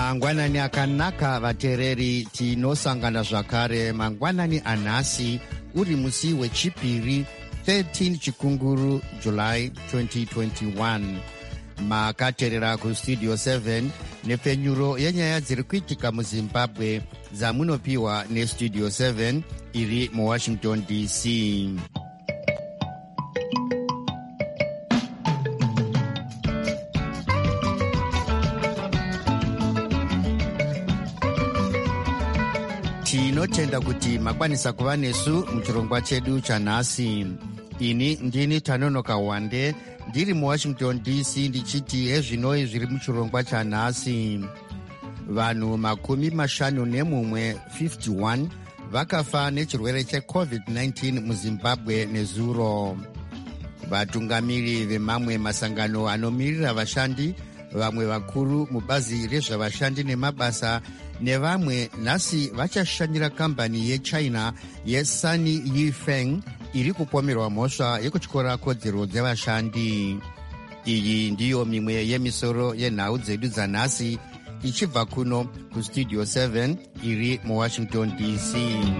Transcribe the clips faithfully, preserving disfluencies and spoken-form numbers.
mangwanani akanaka vateereri, tinosangana zvakare mangwanani anhasi uri musi wechipiri thirteen chikunguru July twenty twenty-one. Makateerera kustudio seven nepfenyuro yenyaya dziri kuitika muzimbabwe dzamunopiwa nestudio seven iri muwashington D C. Tinotenda kuti makwanisa kuva nesu muchirongwa chedu chanhasi. Ini ndini Tanonoka Wande ndiri muwashington D C ndichiti hezvinoi zviri muchirongwa chanhasi. Vanhu makumi mashanu nemumwe fifty-one vakafa nechirwere checovid nineteen muzimbabwe nezuro. Vatungamiri vemamwe masangano anomirira vashandi, vamwe vakuru mubazi rezvavashandi nemabasa nevamwe nhasi vachashandira kambani yechina yeSunny Yifeng iri kupomerwa mhosva yekutyora kodzero dzevashandi. Iyi ndiyo mimwe yemisoro yenhau dzedu dzanhasi ichibva kuno kustudio seven iri muwashington D C.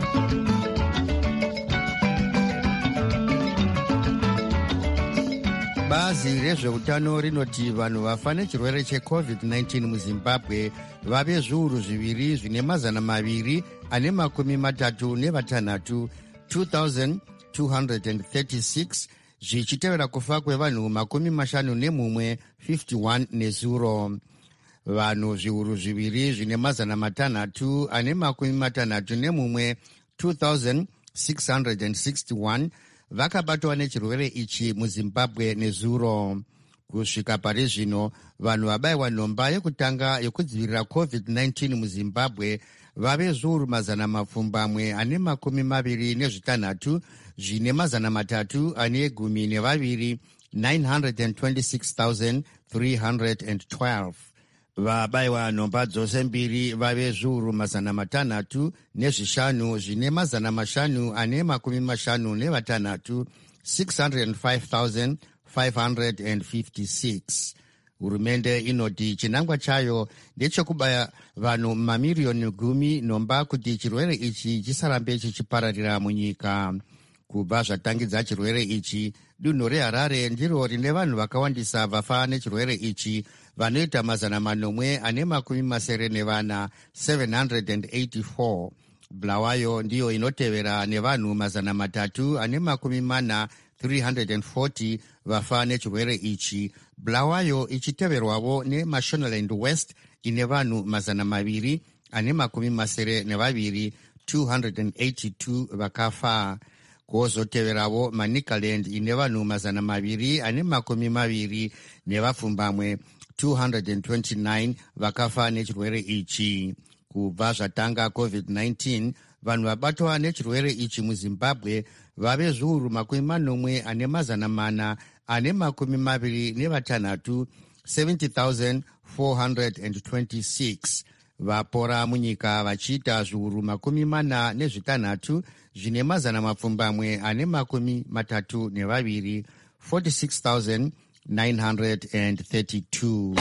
Bazi rezveutano rinoti vanhu vafa nechirwere checovid nineteen muzimbabwe vave zviuru zviviri zvine mazana maviri ane makumi matatu nevatanhatu two thousand two hundred thirty-six, zvichitevera kufa kwevanhu makumi mashanu nemumwe fifty-one nezuro. Vanhu zviuru zviviri zvine mazana matanhatu ane makumi matanhatu nemumwe two thousand six hundred sixty-one vakabatwa nechirwere ichi muzimbabwe nezuro. Kusvika pari zvino vanhu vabayiwa nhomba yekutanga yekudzivirira covid nineteen muzimbabwe vave zviuru mazana mapfumbamwe ane makumi maviri nezvitanhatu zvine mazana matatu ane gumi nevaviri nine hundred twenty-six thousand three hundred twelve. Vabayiwa nhomba dzose mbiri vave zviuru mazana matanhatu nezvishanu zvine mazana mashanu ane makumi mashanu nevatanhatu six hundred five thousand five hundred fifty-six. Hurumende inoti chinangwa chayo ndechekubaya vanhu mamiriyoni gumi nhomba kuti chirwere ichi chisarambe chichipararira munyika. Kubva zvatangidza chirwere ichi, dunhu reHarare ndiro rine vanhu vakawandisa vafa nechirwere ichi, vanoita mazana manomwe ane makumi masere nevana seven hundred eighty-four. Bulawayo ndiyo inotevera nevanhu mazana matatu ane makumi mana three hundred forty vafa nechirwere ichi, Bulawayo ichiteverwavo neMashonaland West ine vanhu mazana maviri ane makumi masere nevaviri two hundred eighty-two vakafa. Kozoteveravo Manicaland ine vanhu mazana maviri ane makumi maviri nevapfumbamwe two hundred twenty-nine vakafa nechirwere ichi. Kubva zvatanga covid nineteen, vanhu vabatwa nechirwere ichi muzimbabwe vave zviuru makumi manomwe ane mazana mana ane makumi maviri nevatanhatu seventy thousand four hundred twenty-six. Vapora munyika vachiita zviuru makumi mana nezvitanhatu zvine mazana mapfumbamwe ane makumi matatu nevaviri forty-six thousand nine hundred thirty-two.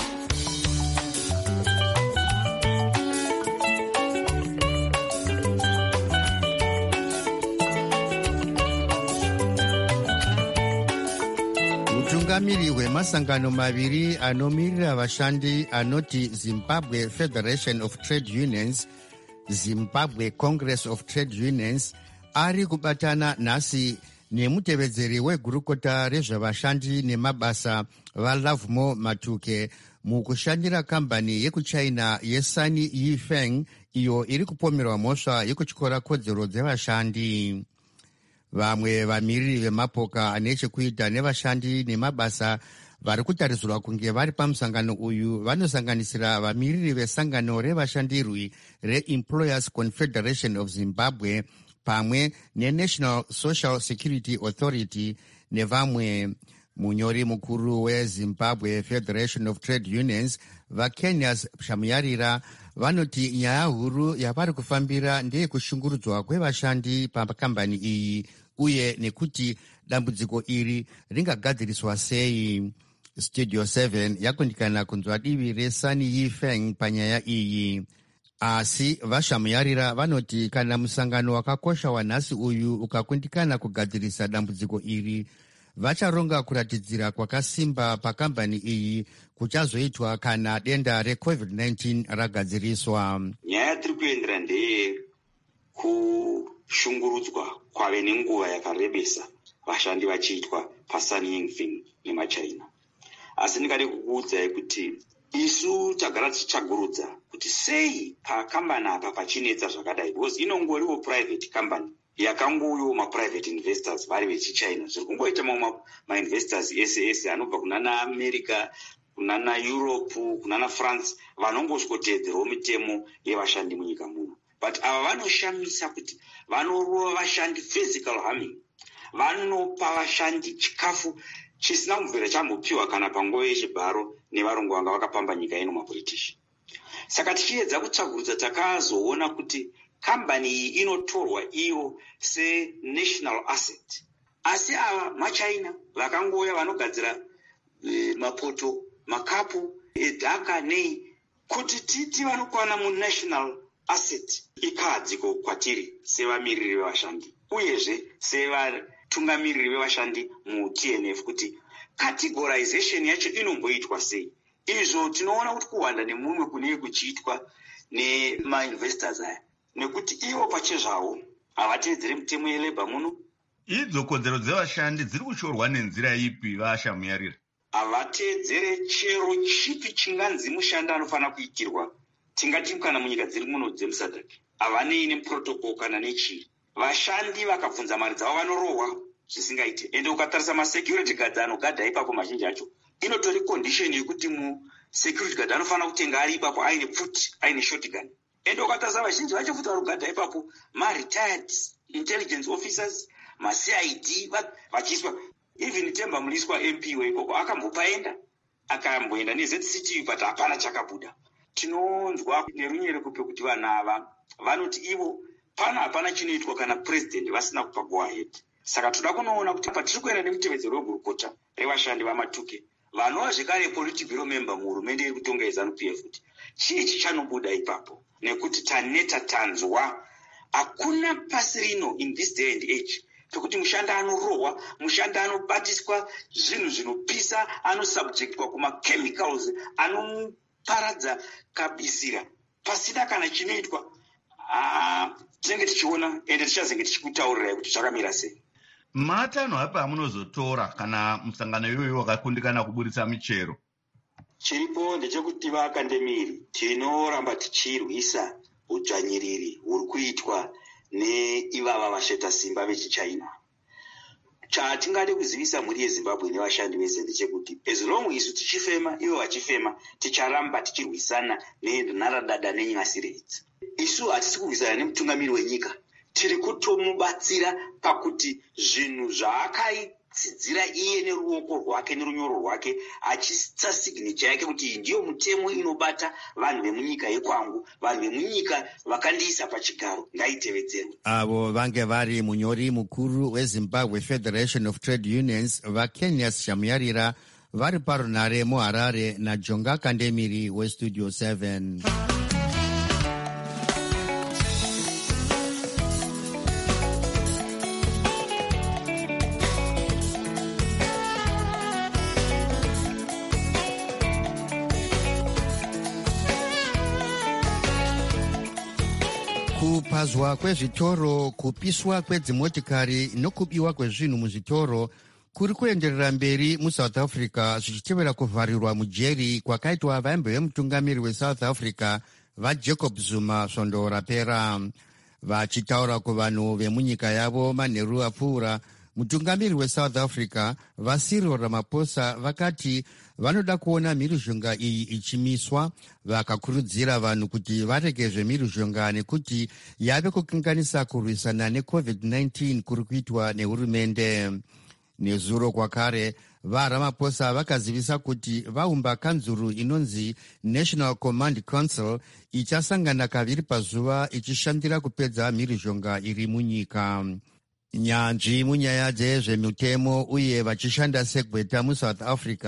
Mutungamiri hwemasangano maviri anomirira vashandi anoti Zimbabwe Federation of Trade Unions, Zimbabwe Congress of Trade Unions, ari kubatana nhasi nemutevedzeri wegurukota rezvavashandi nemabasa vaLovemore Matuke mukushandira kambani yekuchina yeSunny Yifeng iyo iri kupomerwa mhosva yekutyora kodzero dzevashandi. Vamwe vamiriri vemapoka ane chekuita nevashandi nemabasa vari kutarisirwa kunge vari pamusangano uyu vanosanganisira vamiriri vesangano revashandirwi reEmployers Confederation of Zimbabwe pamwe neNational Social Security Authority nevamwe. Munyori mukuru weZimbabwe Federation of Trade Unions vaKenias Shamuyarira vanoti nyaya huru yavari kufambira ndeyekushungurudzwa kwevashandi pakambani iyi uye nekuti dambudziko iri ringagadziriswa sei. Studio seven yakundikana kunzwa divi resani Yifeng panyaya iyi. Asi vashamuyarira vanoti kana musangano wakakosha wanhasi uyu ukakundikana kugadzirisa dambudziko iri, vacharonga kuratidzira kwakasimba pakambani iyi kuchazoitwa kana denda recovid nineteen ragadziriswa. Nyaya tiri kuendera ndeye kushungurudzwa kwave nenguva yakarebesa vashandi vachiitwa paSan Yifeng nemachina. Asi ndingade kukuudzai kuti isu tagara tichagurudza kuti sei pakambani apa pachinetsa zvakadai, because inongoriwo private company yakangoyo maprivate investors vari vechichina. Zviri kungoita mamwe mainvestors ese ese anobva kunana America, kunana Europe, kunana France, vanongoswotedzerawo mitemo yevashandi munyika muno. But ava vanoshamisa kuti vanorova vashandi physical harming, vanopa vashandi chikafu chisina kumvera chambopiwa kana panguva yechibharo nevarungu vanga vakapamba nyika ino maBritish. Saka tichiedza kutsvagurudza takazoona kuti kambani iyi inotorwa iyo senational asset. Asi ava machina vakangoya vanogadzira e, mapoto, makapu, edhaka nei, kuti titi vanokwana munational asset ikadziko kwatiri sevamiriri vevashandi, uyezve sevatungamiriri vevashandi muT N F kuti categorization yacho inomboitwa sei. Izvo tinoona kuti kuwanda nemumwe kune kuchiitwa nemainvestors aya, nekuti ivo pachezvavo havatedzere mitemo yelabor muno. Idzo kodzero dzevashandi dziri kushorwa nenzira ipi vashamuyarira? Havatedzere chero chipi chinganzi mushandi anofanira kuitirwa. Tingati kana munyika dziri muno dzemusadhaki havanei neprotocol kana nechiri. Vashandi vakabvunza mari dzavo vanorohwa zvisingaite. Ende ukatarisa masecurity guards anogadha ipapo mazhinji acho, inotori condition yekuti mu security guard anofanira kutenga ari ipapo aine pfuti, aine shotgun. Ende ukatarisa vazhinji vacho futi varugadha ipapo ma-retired intelligence officers, ma-C I D vachiiswa. Even Temba Muliswa M P weikoko akambopaenda akamboenda neZ C T U but hapana chakabuda. Tinonzwa nerunyere kupe kuti vana ava vanoti ivo pana hapana chinoitwa kana president vasina kupa go ahead. Saka toda kunoona kuti patiri kuenda nemutevedzero wegurukota revashandi vamatuke vanova zvekare political bureau member muhurumende iri kutonga yeZanu P F kuti chii chichanobuda ipapo, nekuti taneta tanzwa hakuna pasi rino in this day and age pekuti mushandi anorohwa, mushandi anobatiswa zvinhu zvinopisa, anosubjectwa kumachemicals anoparadza kabisira pasina kana chinoitwa. Ah, tinenge tichiona ende tichazenge tichikutaurirai kuti zvakamira sei. Matanho apa amunozotora kana musangano iyoyo wakakundikana kuburitsa michero? Chiripo ndechekuti vaakandemiri tinoramba tichirwisa udzvanyiriri huri kuitwa neivava vasheta simba vechichina. Chatingade kuzivisa mhuri yeZimbabwe nevashandi vese ndechekuti as long isu tichifema ivo vachifema, ticharamba tichirwisana nenharadada nenyasire idzi. Isu hatisi kurwisana nemutungamiri wenyika, tiri kutomubatsira pakuti zvinhu zvaakaitsidzira iye neruoko rwake nerunyoro rwake achisa signature yake kuti ndiyo mutemo inobata vanhu vemunyika yekwangu, vanhu vemunyika vakandiisa pachigaro, ngaitevedzerwe. Avo vange vari munyori mukuru weZimbabwe Federation of Trade Unions vaKenias Shamuyarira vari parunare muHarare naJonga Kandemiri weStudio seven. Kupazwa kwezvitoro, kupiswa kwedzimotikari nokubiwa kwezvinhu muzvitoro kuri kuenderera mberi muSouth Africa zvichitevera kuvharirwa mujeri kwakaitwa vaimbe vemutungamiri weSouth Africa vaJacob Zuma svondo rapera. Vachitaura kuvanhu vemunyika yavo manheru apfuura, mutungamiri weSouth Africa vaCyril Ramaphosa vakati vanoda kuona mhirizhonga iyi ichimiswa. Vakakurudzira vanhu kuti varege zvemhirizhonga nekuti yave kukanganisa kurwisana necovid nineteen kuri kuitwa nehurumende. Nezuro kwakare vaRamaphosa vakazivisa kuti vaumba kanzuru inonzi National Command Council ichasangana kaviri pazuva ichishandira kupedza mhirizhonga iri munyika. Nyanzvi munyaya dzezvemutemo uye vachishanda segweta muSouth Africa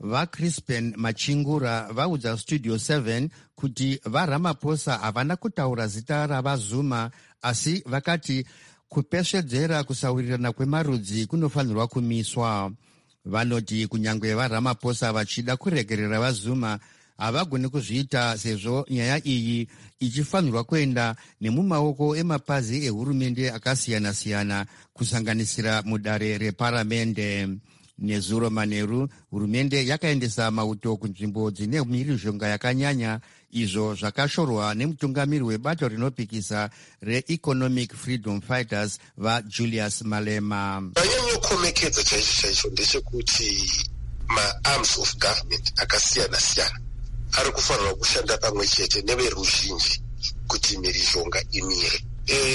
vaCrispin Machingura vaudza Studio seven kuti vaRamaphosa havana kutaura zita ravaZuma, asi vakati kupesvedzera kusawirirana kwemarudzi kunofanirwa kumiswa. Vanoti kunyange vaRamaphosa vachida kuregerera vaZuma havagoni kuzviita sezvo nyaya iyi ichifanirwa kuenda nemumaoko emapazi ehurumende akasiyana-siyana kusanganisira mudare reparamende. Nezuro Manheru, hurumende yakaendesa mauto kunzvimbo dzine mhirizhonga yakanyanya, izvo zvakashorwa nemutungamiri webato rinopikisa reEconomic Freedom Fighters vaJulius Malema. Vanyanyokomekedza chaicho chaicho ndechekuti ma-arms of government akasiyana-siyana ari kufanirwa kushanda pamwe chete neveruzhinji kuti mhirizhonga imire.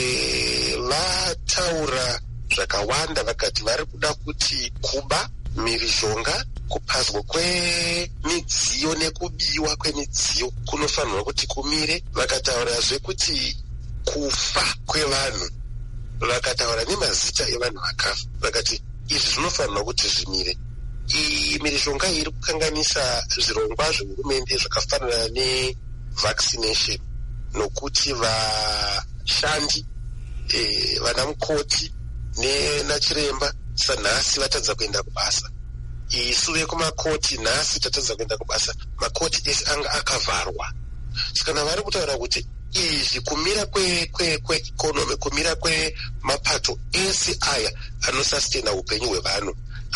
E, vataura zvakawanda vakati vari kuda kuti kuba mhirizhonga, kupazwa kwemidziyo nekubiwa kwemidziyo kunofanirwa kuti kumire. Vakataurazve kuti kufa kwevanhu, vakataura nemazita evanhu vakafa, vakati izvi zvinofanirwa kuti zvimire. Iyi mhirizhonga iri kukanganisa zvirongwa zvehurumende zvakafanana nevaccination, nokuti vashandi e, vana mukoti nenachiremba sanhasi vatadza kuenda kubasa. Isu vekumakoti nhasi tatadza kuenda kubasa, makoti ese anga akavharwa. Sikana vari kutaura kuti izvi kumira kweikonomi, kwe, kwe kumira kwemapato ese aya anosastena upenyu hwevanhu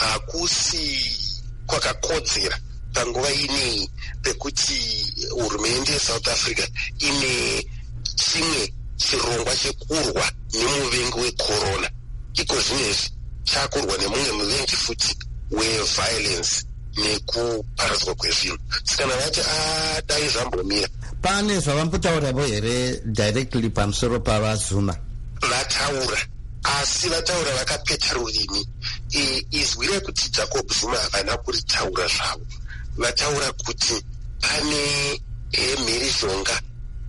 hakusi kwakakodzera panguva ineyi pekuti hurumende yeSouth Africa ine chimwe chirongwa chekurwa nemuvengi wekorona. Iko zvinezvi chakurwa nemumwe muvengi futi weviolence nekuparadzwa kwezvinhu. Sikana vati adai zvambomira. Pane zvavambotauravo here directly pamusoro pavaZuma? Vataura, asi vataura vakapeta rurimi. E, izwi rekuti Jacob Zuma havana kuritaura zvavo. Vataura kuti pane e, mhirizhonga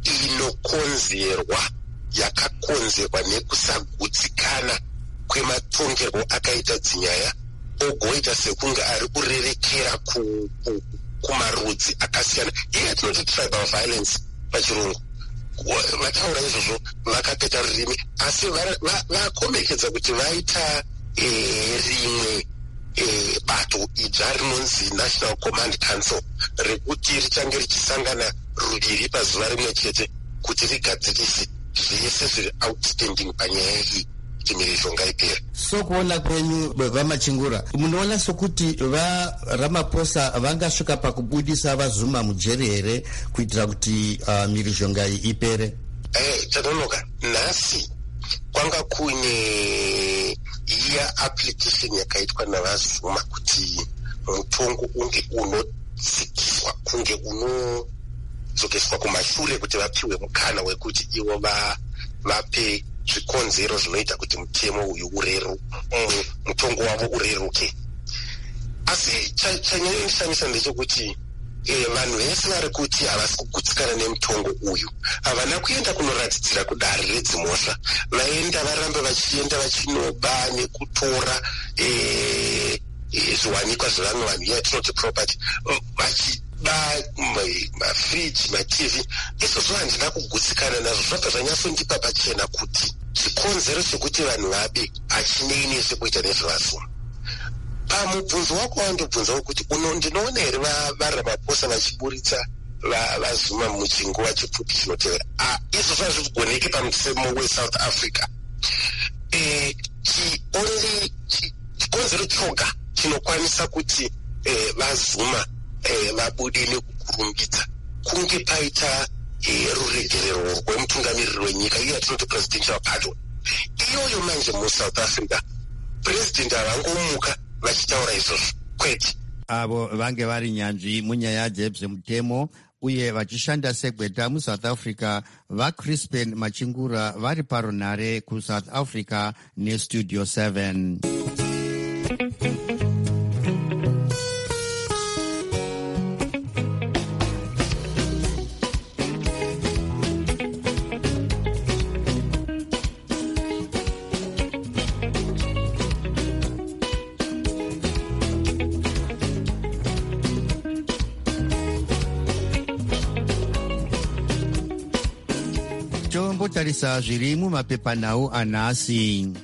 inokonzerwa, yakakonzerwa nekusagutsikana kwematongerwo akaita dzinyaya, ogoita sekunge ari kurerekera ku, ku, kumarudzi akasiyana. Iye tinoti tribal violence pachirungu. Vataura izvozvo vakapeta rurimi, asi vakomekedza kuti vaita e, rimwe e, bato idzva rinonzi National Command Council, rekuti richange richisangana ruviri pazuva rimwe chete kuti rigadzirise zvese zviri outstanding panyaya iyi kuti mhirizhonga ipere. Sokuona kwenyu vaMachingura, munoona sokuti vaRamaphosa vangasvika pakubudisa vaZuma mujeri here kuitira kuti uh, mhirizhonga iyi ipere? Eh, tanonoka nhasi kwanga kune iya application yakaitwa navaZuma kuti mutongo unge unodzikiswa, kunge unodzokeswa kumashure kuti vapiwe mukana wekuti ivo vape zvikonzero zvinoita kuti mutemo uyu ureru mutongo wavo ureruke. Asi chanyanya ndishamisa ndechekuti e, vanhu vese vari kuti havasi kugutsikana nemutongo uyu havana kuenda kunoratidzira kudare redzimhosva, vaenda varambe vachienda vachinoba nekutora e, e, zviwanikwa zvevamwe vanhu, iya tinoti property, vachiba mafriji, matv. Izvozvo handina kugutsikana nazvo, zvabva zvanyatsondipa pachena kuti chikonzero chekuti vanhu vabe hachinei nezvekuita nezvevaZuma. Pamubvunzo wako wandobvunza wekuti ndinoona here vaRamaphosa vachiburitsa vaZuma muchinguva chipfupi chinotevera. Izvozvo hazvigoneki pamusemo weSouth Africa. E, only chikonzero choga chinokwanisa kuti e, vaZuma e, vabude nekukurumbidza kunge paita e, ruregerero rwemutungamiriri wenyika, iyo yatinoti presidential pardon. Iyoyo manje muSouth Africa president havangomuka vachitaura izvozvo kwete. Avo vange vari nyanzvi munyaya dzezvemutemo uye vachishanda segweta muSouth Africa, vaCrispin Machingura vari parunhare kuSouth Africa neStudio seven. tinotarisa zviri mumapepanhau anhasi.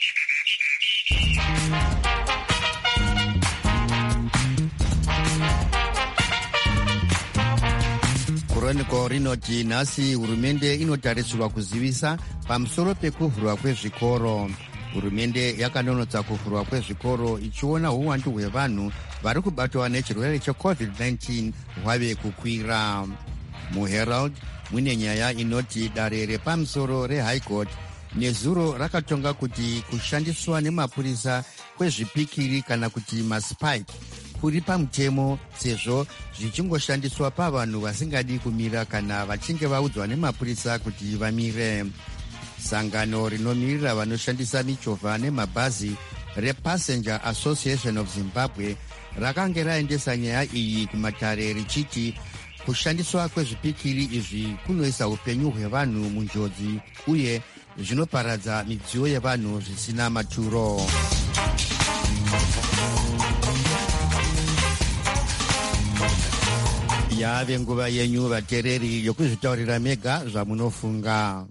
Chronicle rinoti nhasi hurumende inotarisirwa kuzivisa pamusoro pekuvhurwa kwezvikoro. Hurumende yakanonotsa kuvhurwa kwezvikoro ichiona uwandu hwevanhu vari kubatwa nechirwere checovid nineteen hwave kukwira. MuHerald mune nyaya inoti dare repamusoro reHigh Court nezuro rakatonga kuti kushandiswa nemapurisa kwezvipikiri kana kuti maspike kuri pamutemo sezvo zvichingoshandiswa pavanhu vasingadi kumira kana vachinge vaudzwa nemapurisa kuti vamire. Sangano rinomirira vanoshandisa michovha nemabhazi rePassenger Association of Zimbabwe rakange raendesa nyaya iyi kumatare richiti kushandiswa kwezvipikiri izvi kunoisa upenyu hwevanhu munjodzi uye zvinoparadza midziyo yevanhu zvisina maturo. Yave nguva yenyu vateereri yokuzvitaurira mega zvamunofunga.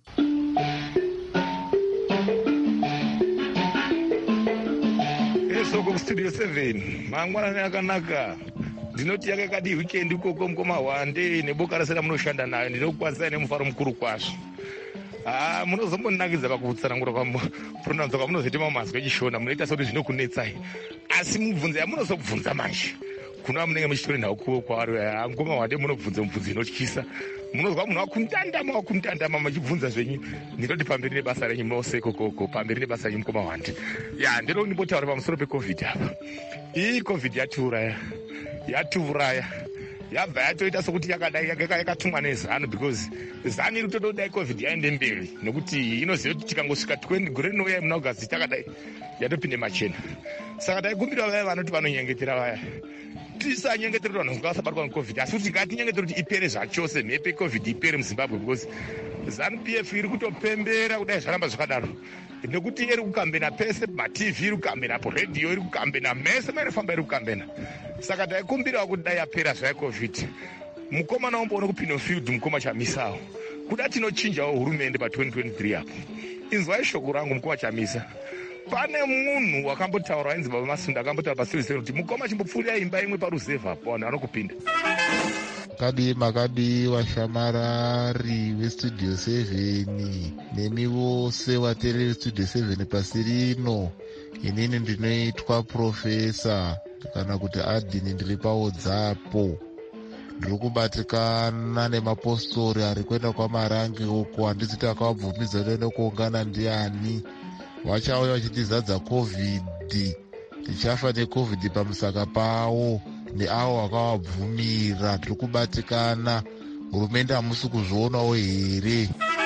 Esoko studio seven mangwanani akanaka. Ndinoti yakakadi weekend ukoko mukoma wande neboka rese ramunoshanda nayo ndinokwanisa nemufaro mukuru kwazvo. Ah, munozombonakidza pakutsanangura kwambo pronounce kwamunozoita mamazwi echishona munoita soti zvinokunetsai. Asi mubvunze yamunozobvunza manje. Kuna munenge muchitori nawo kuwo kwaari ngoma wande munobvunza mubvunzo inotyisa. Munozwa munhu wakumtandama wakumtandama machibvunza zvenyu. Ndinoti pamberi nebasa renyu moseko koko pamberi nebasa renyu mukoma wande. Ya ndiro ndimbotaura pamusoro peCovid apa. Iyi Covid yatiuraya. Yatiuraya. Yabva yatoita sokuti yakadai yakatumwa nezano because zano iri kutodai Covid yaende mberi nokuti inoziva kuti tikangosvika twendi gore rinouya muna August takadai yatopinde machena. Saka taikumbira vaya vanoti vanonyengetera vaya tisanyengetera vanhu vakasabatwa neCovid asi kuti ngatinyengetera kuti ipere zvachose mhepo yeCovid ipere muZimbabwe because ZANU P F iri kutopembera kudai zvaramba zvakadaro nekuti iri kukambena pese maTV iri kukambena poredhiyo iri kukambena mese mairifamba iri kukambena. Saka taikumbirawo kuti dai yapera zvayeCovid mukomana womboona kupinda field mukoma Chamisa kuda tinochinjawo hurumende pa twenty twenty-three apo. Inzwai shoko rangu mukoma Chamisa. Pane munhu wakambotaura ainzi Baba Masunda akambotaura pasirisi kuti mukoma chimbopfuura imba imwe paruzevha apo vanhu vanokupinda. Makadi makadi washamarari westudio seven nemi vose vateereri vestudio seven pasi rino. Inini ndinoitwa profesa kana kuti adhini ndiri paodzapo. Ndiri kubatikana nemapostori ari kuenda kwaMarange uko handisi kuti akavabvumidza kuenda kuungana ndiani. Vachauya vachitizadza Covid, tichafa neCovid pamusaka pawo neavo vakavabvumira. Tiri kubatikana. Hurumende hamusi kuzvionawo here?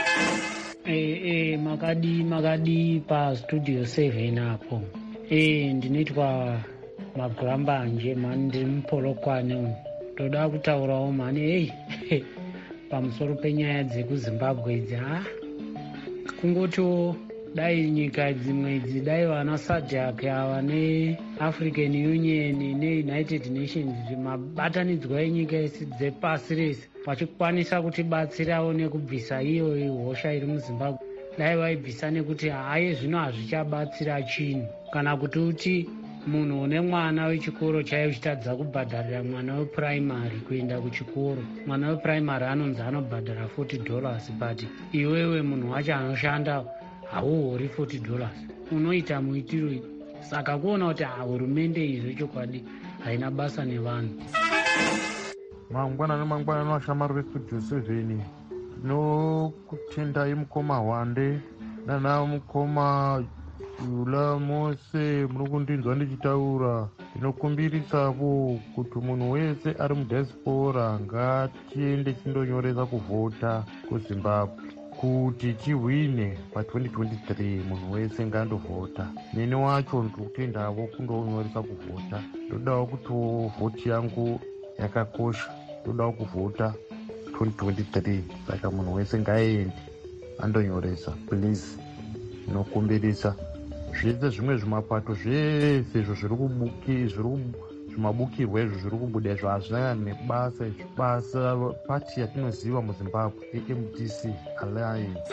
Eh, eh, makadi makadi pa studio seven apo. Eh, ndinoitwa Magurambanje mani ndiri muPolokwane umu. Toda kutaurawo mani hey, pamusoro penyaya dzekuZimbabwe idzi. Ha kungotiwo dai nyika dzimwe idzi dai vana SADC ava neAfrican Union neUnited Nations mabatanidzwa enyika isi dzepasi rese vachikwanisa kutibatsirawo nekubvisa iyo hosha iri muZimbabwe. Dai vaibvisa nekuti haye zvino hazvichabatsira chinhu kana kuti uti munhu une mwana wechikoro chaiye uchitadza kubhadharira mwana wepuraimari kuenda kuchikoro. Mwana wepuraimari anonzi anobhadhara forty dollars but iwewe munhu wacho anoshanda hauhori forty dollars. Unoita muitiroi? Saka kuona kuti hurumende izvo chokwadi haina basa nevanhu. Mangwana nemangwana nevashamari vestudio seven ndinokutendai mukoma Wande nana mukoma Yula mose muri kundinzwa ndichitaura. Ndinokumbirisavo kuti munhu wese ari mudiaspora ngatiende tindonyoresa kuvhota kuZimbabwe kuti tihwine pa twenty twenty-three. Munhu wese ngandovhota. Neni wacho ndikutendavo kundonyoresa kuvhota. Ndodawo kuti vhoti yangu yakakosha. Ndodawo kuvhota twenty twenty-three. Saka munhu wese ngaende andonyoresa please. Ndinokumbirisa zvese zvimwe zvimapato zvese izvo zviri kubuki zviri zvimabukirwa izvo zviri kubuda izvo hazvina nebasa. Basa pati yatinoziva muZimbabwe A M D C Alliance.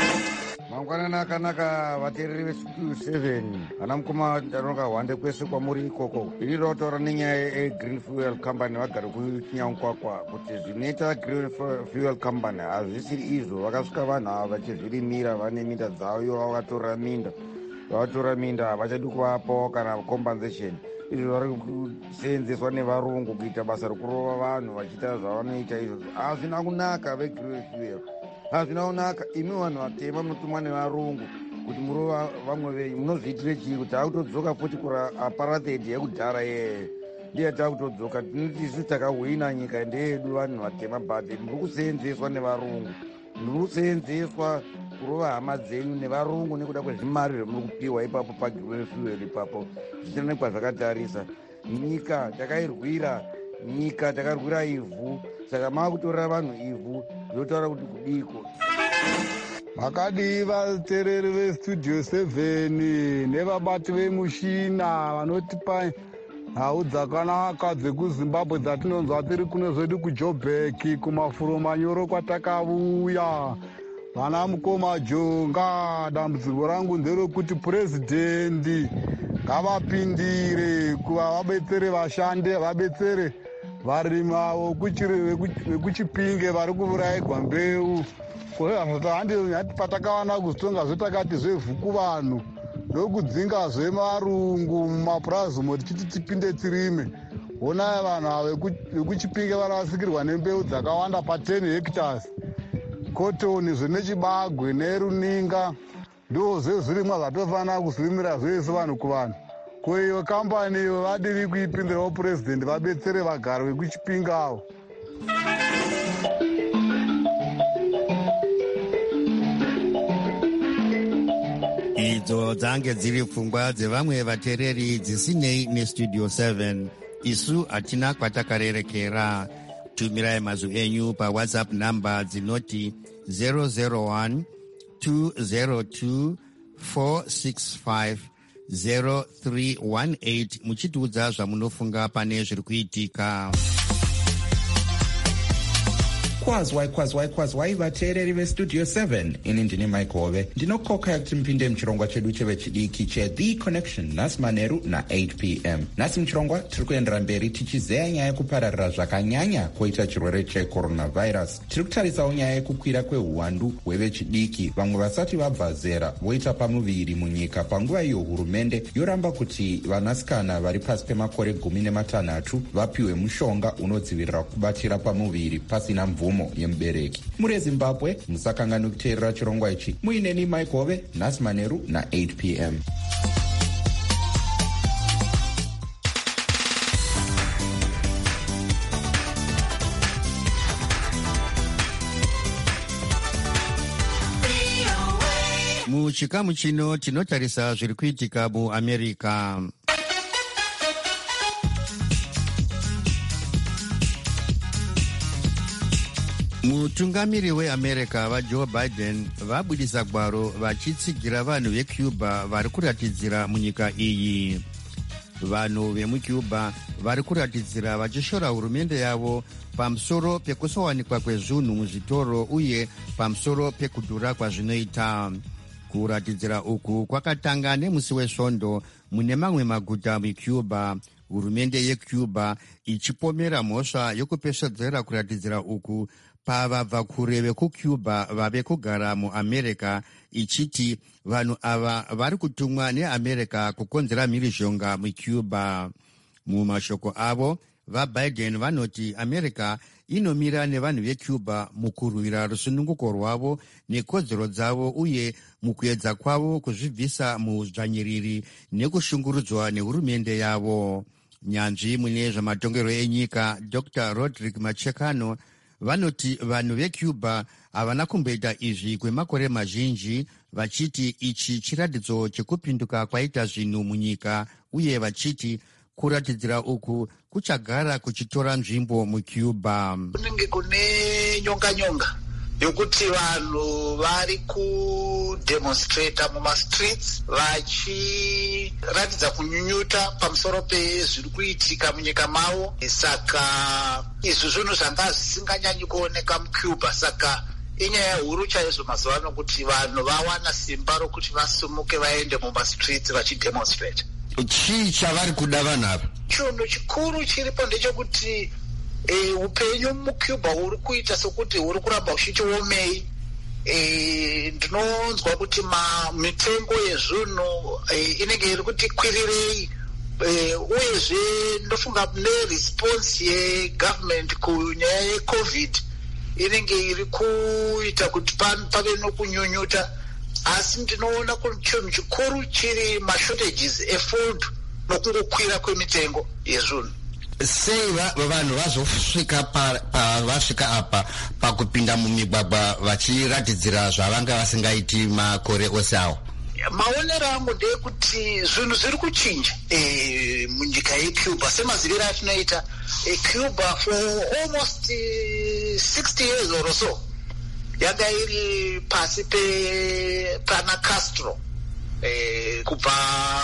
mangwanani akanaka vateereri vestudio seven vana mukoma ndanoka hwande kwese kwamuri ikoko ini rinotaura nenyaya yegreen fuel company vagare kunyaukwakwa kuti zvinoita green fuel company hazvisiri izvo vakasvika vanhu ava vachizvirimira vane minda dzavo ivo vakatorora minda vavatora minda havachadi kuvapawo kana compensation izvi vari kuseenzeswa nevarungu kuita basa rekurova vanhu vachiita zvavanoita izvozvo hazvina kunaka vegreen fuel hazvina kunaka. Imi vanhu vatema munotumwa nevarungu kuti murova vamwe venyu munozviitire chii kuti akutodzoka futi kura apartheid yekudhara yeye ndiye takutodzoka tinoti isu takahwina nyika ndeyedu vanhu vatema but muri kuseenzeswa nevarungu muri kuseenzeswa kurova hama dzenyu nevarungu nekuda kwezvimari zvemuri kupiwa ipapo pagreen fuel ipapo zvichionekwa zvakatarisa nyika takairwira nyika takarwira ivhu saka maakutorera vanhu ivhu zvotaura kuti kudiko. Makadi vateereri vestudio seven nevabati vemushina vanotipa nhau dzakanaka dzekuzimbabwe dzatinonzwa tiri kuno zvedu kujobheki kumafuro manyoro kwatakauya vana mukoma jonga. Dambudziko rangu nderekuti purezidendi ngavapindire kuva vabetsere vashandi vabetsere varimi avo vekuchipinge vari kuurayirwa mbeu handi patakawana kuzitonga zvetakati zvevhuku vanhu ndokudzinga zvemarungu mumapurazimu tichiti tipinde tirime. Honai vanhu ava vekuchipinge varasikirwa nembeu dzakawanda pa10 hectares kotoni zvenechibagwe neruninga ndo zvezvirimwa zvatofanira kuzirimira zvese vanhu kuvanhu. Kweyo kambani iyo vadiri kuipindirawo purezidendi vabetsere vagari vekuchipingawo. Idzo dzange dziri pfungwa dzevamwe vateereri dzisinei nestudio seven. Isu hatina kwatakarerekera. Tumirai mazwi enyu pawhatsapp namba dzinoti zero zero one two zero two four six five zero three one eight muchitiudza zvamunofunga pane zviri kuitika. kwazwai kwazwai kwazwai vateereri vestudio seven. Ini ndini Mike Hove ndinokoka kuti mpinde muchirongwa chedu chevechidiki cheThe Connection nhasi manheru na8 p m. Nhasi muchirongwa tiri kuendera mberi tichizeya nyaya yekupararira zvakanyanya kwoita chirwere checoronavirus. Tiri kutarisawo nyaya yekukwira kweuwandu hwevechidiki vamwe vasati vabva zera voita pamuviri munyika. Panguva iyo hurumende yoramba kuti vanasikana vari pasi pemakore gumi nematanhatu vapiwe mushonga unodzivirira kubatira pamuviri pasina mvumo yemubereki. Muri Zimbabwe musakanganwa kuteerera chirongwa ichi. Muineni Mike Hove nhasi manheru na8 p m. Muchikamu chino tinotarisa zviri kuitika muAmerica. Mutungamiri weAmerica vaJoe Biden vabudisa gwaro vachitsigira vanhu veCuba vari kuratidzira munyika iyi. Vanhu vemuCuba vari kuratidzira vachishora hurumende yavo pamusoro pekusawanikwa kwezvinhu muzvitoro uye pamusoro pekudhura kwazvinoita. Kuratidzira uku kwakatanga nemusi wesvondo mune mamwe maguta muCuba. Hurumende yeCuba ichipomera mhosva yokupesvedzera kuratidzira uku pavabva kure vekuCuba vave kugara muAmerica, ichiti vanhu ava vari kutumwa neAmerica kukonzera mhirizhonga muCuba. Mumashoko avo, vaBiden vanoti America inomira nevanhu veCuba mukurwira rusununguko rwavo nekodzero dzavo uye mukuedza kwavo kuzvibvisa muudzvanyiriri nekushungurudzwa nehurumende yavo. Nyanzvi mune zvamatongero enyika Doctor Roderick Machekano vanoti vanhu veCuba havana kumboita izvi kwemakore mazhinji, vachiti ichi chiratidzo chekupinduka kwaita zvinhu munyika uye vachiti kuratidzira uku kuchagara kuchitora nzvimbo muCuba. Kunenge kune nyonga-nyonga yokuti vanhu vari kudemonstrata mumastreets vachiratidza kunyunyuta pamusoro pezviri kuitika munyika mavo. Saka izvi zvinhu zvanga zvisinganyanyi kuoneka muCuba, saka inyaya huru chaizvo mazuva ano kuti vanhu vawana simba rokuti vasumuke vaende mumastreets vachidemonstrate. Chii chavari kuda vanhu ava? Chinhu chikuru chiripo ndechekuti e, upenyu mucuba huri kuita sokuti huri kuramba uchiti omei. E, ndinonzwa kuti mitengo yezvinhu e, inenge iri kuti kwirirei. E, uyezve ndofunga neresponse yegovernment kunyaya yecovid inenge iri kuita kuti pave nokunyunyuta, asi ndinoona kuti chinhu chikuru chiri mashortages efood nokungokwira kwemitengo yezvinhu. Sei vanhu vazosvika vasvika apa pakupinda mumigwagwa vachiratidzira zvavanga vasingaiti makore ose awo? Maonero angu ndeyekuti zvinhu zviri kuchinja e, munyika yecuba semaziviro atinoita. E, Cuba for almost uh, sixty years or so yanga iri pasi pe pana Castro e, kubva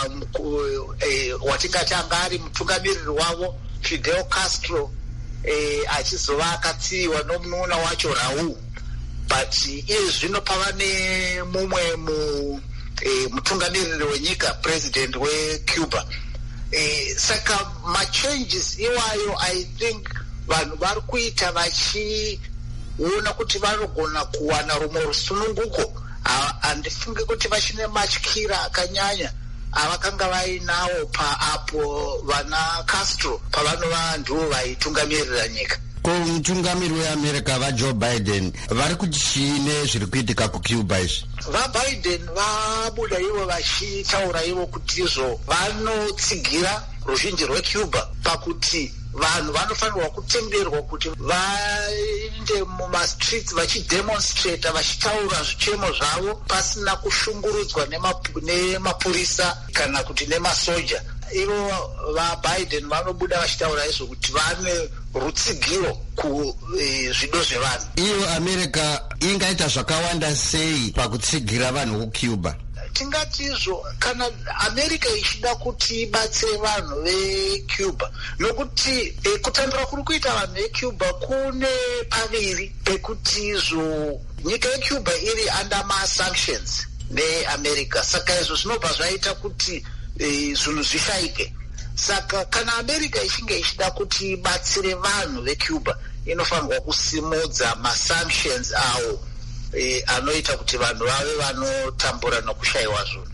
e, watingati anga ari mutungamiriri wavo Fidel Castro e, achizova akatsiyiwa nomunun'una wacho Raul, but iye zvino pava nemumwe mu E, mutungamiriri wenyika president wecuba. E, saka machanges iwayo I think vanhu vari kuita vachiona kuti vanogona kuwana rumwe rusununguko. Handifunge kuti vachine matyira akanyanya avakanga vainawo paapo vana Castro pavanova ndivo vaitungamirira nyika. Mutungamiri weAmerica vaJoe Biden vari kuti chiine zviri kuitika kucuba izvi? VaBiden vabuda ivo vachitaura ivo kuti izvo vanotsigira ruzhinji rwecuba pakuti vanhu vanofanirwa kutenderwa kuti vaende mumastreets vachidemonstrata vachitaura zvichemo zvavo pasina kushungurudzwa nemapurisa kana kuti nemasoja. Ivo vaBiden vanobuda vachitaura izvo kuti vane rutsigiro kuzvido zvevanhu. Iyo America ingaita zvakawanda sei pakutsigira vanhu kucuba? Tingati izvo kana America ichida kuti ibatsire vanhu vecuba, nokuti e, kutambura kuri kuita vanhu vecuba kune paviri pekuti izvo nyika yecuba iri under ma-sanctions neAmerica, saka izvo zvinobva zvaita kuti zvinhu zvishaike. Saka kana America ichinge ichida kuti ibatsire vanhu vecuba inofanirwa kusimudza ma-sanctions awo e, anoita kuti vanhu vave vanotambura nokushayiwa zvinhu.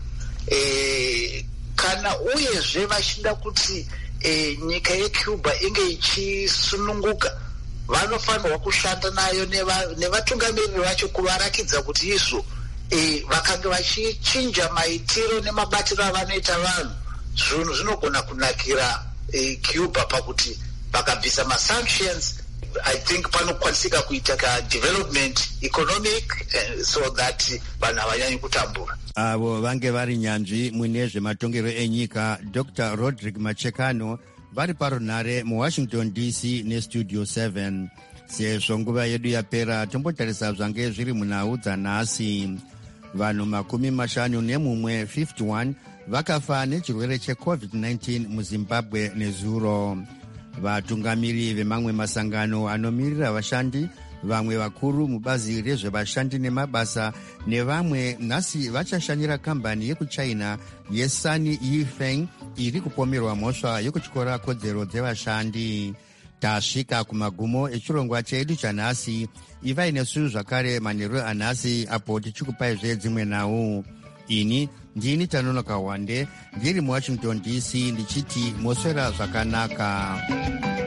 E, kana uyezve vachida kuti e, nyika yecuba inge ichisununguka vanofanirwa kushanda nayo nevatungamiriri vacho kuvarakidza kuti izvo e, vakanga vachichinja maitiro nemabatiro avanoita vanhu zvinhu zvinogona kunakira e, Cuba pakuti vakabvisa ma-sanctions I think panokwanisika kuita ka development economic uh, so that vanhu havanyanyi kutambura. Avo vange vari nyanzvi mune zvematongero enyika Doctor Roderick Machekano vari parunhare muWashington D C nestudio seven. Sezvo nguva yedu yapera tombotarisa zvange zviri munhau dzanhasi. Vanhu makumi mashanu nemumwe fifty-one vakafa nechirwere checovid nineteen muZimbabwe nezuro. Vatungamiri vemamwe masangano anomirira vashandi, vamwe vakuru mubazi rezvevashandi nemabasa nevamwe nhasi vachashanyira kambani yekuchina yeSunny Yifeng iri kupomerwa mhosva yekutyora kodzero dzevashandi. Tasvika kumagumo echirongwa chedu chanhasi. Ivai nesu zvakare manheru anhasi apo tichikupaizve dzimwe nhau. Ini ndini Tanonoka Wande ndiri muWashington D C ndichiti moswera zvakanaka.